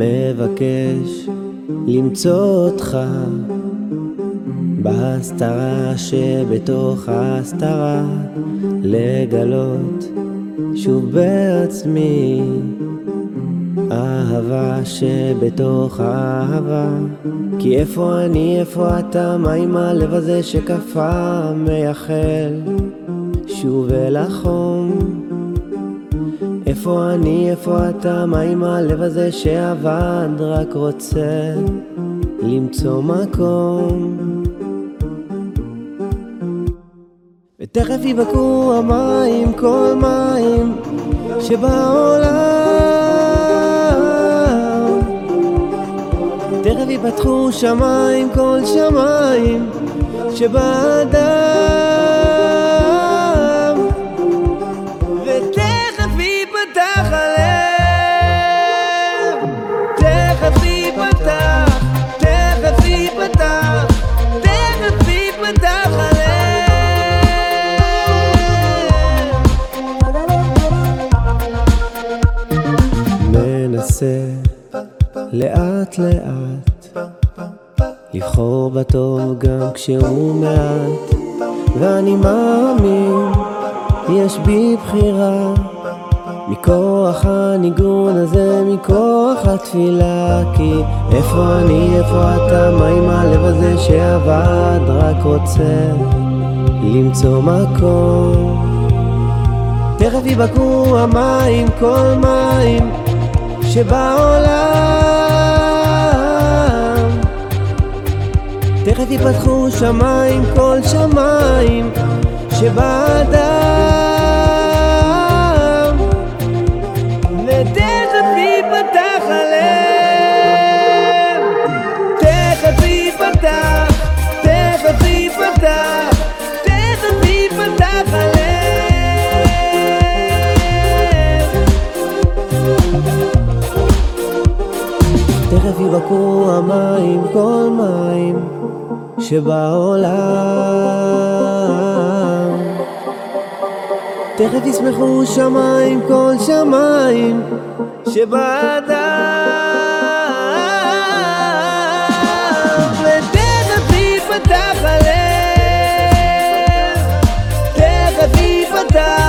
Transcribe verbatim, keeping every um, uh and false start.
מבקש למצוא אותך בהסתרה שבתוך ההסתרה, לגלות שוב בעצמי אהבה שבתוך האהבה. כי איפה אני, איפה אתה, מה עם הלב הזה שקפא, מייחל שוב אל החום. איפה אני, איפה אתה, מה עם הלב הזה שעבד, רק רוצה למצוא מקום. ותכף יבקעו המים, כל מים שבעולם, תכף יפתחו שמיים, כל שמיים שבאדם, ותכף ייפתח הלב, תכף ייפתח, תכף ייפתח, תכף ייפתח הלב. מנסה לאט לאט לבחור בטוב גם כשהוא מעט, ואני מאמין יש בי בחירה מכוח הניגון הזה, מכוח התפילה. כי איפה אני, איפה אתה, מה עם הלב הזה שעבד, רק רוצה למצוא מקום. תכף יבקעו המים, כל מים שבעולם, תכף יפתחו שמיים, כל שמיים שבאדם, ותכף ייפתח הלב, תכף ייפתח, תכף ייפתח, תכף ייפתח הלב. תכף יבקעו המים, כל מים שבעולם, תכף ישמחו שמיים, כל שמיים שבאדם, ותכף ייפתח הלב, תכף ייפתח.